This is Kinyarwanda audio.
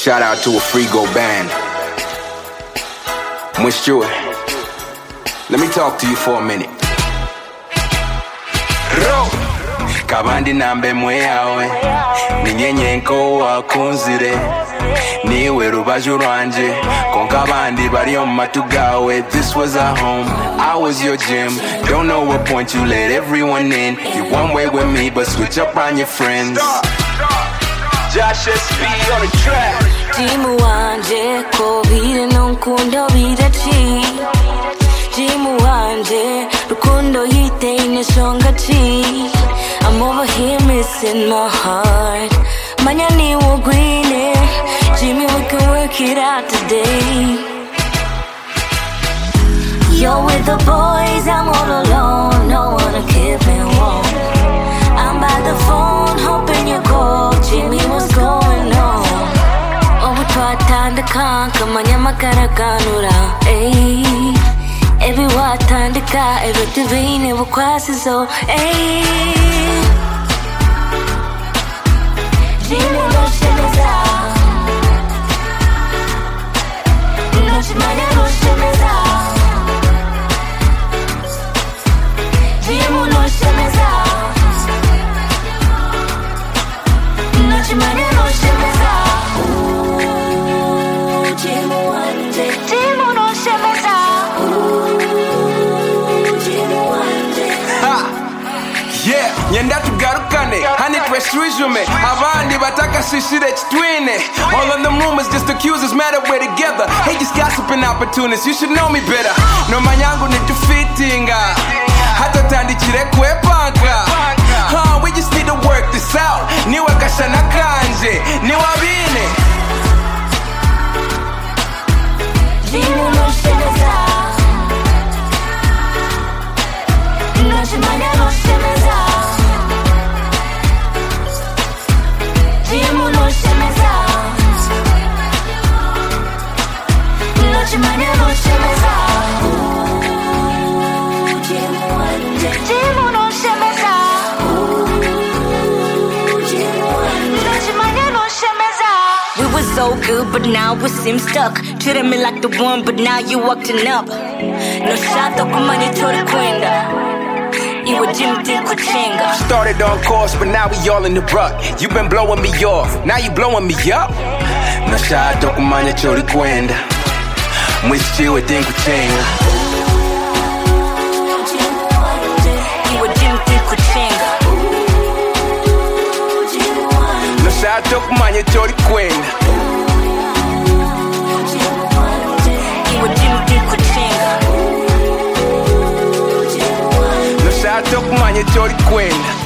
Shout out to a Frigo band. Mwish Stewart, let me talk to you for a minute. Kabandi nambe mweyawe ninyenyenko wakunzire niwe rubaju rwanje konka abandi bari mu matugawe. This was our home, I was your gym. Don't know what point you let everyone in. You one way with me but switch up on your friends. Josh SB on the track. Jimu wanje ko bire nonkundo birachi. Jimu wanje rukundo yiteine shongachi. I'm over here missing my heart. Manya ni wogwine. Jimmy, we can work it out today. You're with the boys, I'm all alone. No one to keep me warm. I'm by the phone, hoping you call. Jimmy, what's going on? Oh, we tried time to conquer. Manya makarakanura. Hey. Every what time to cut, every divine, every quasi so, hey. Jimmy, no shimeza. No shimanya, no shimeza. Jimmy, no shimeza. No shimanya, no shimeza. Ooh, Jimmy, one day. Jimmy, no shimeza. Yeah, nyenda tugarukane hani tweshujume abandi bataka shishire chitwine. All of them rumors just accusers mad that we're together. Hey, just gossiping opportunists, you should know me better. No manyangu nitufitinga hata tandikire kwepanka. We just need to work this out. Niwe kashana kanje niwabine. Jimu no shimeza. No shimanya no shimeza. Jimu no shimeza. No shimanya no shimeza. Ooh, Jimu one day. Jimu no shimeza. Ooh, Jimu one day. No shimanya no shimeza. We were so good, but now we seem stuck. Treated me like the one, but now you acting up. No shot kumanya chori kwenda. Started on course, but now we all in the rut. You been blowing me off, now you blowing me up. Nashaka kumanya chori kwenda. Mwish Stewart think kuchenga. Nashaka kumanya chori kwenda. Shout out to kumanya chori kwenda.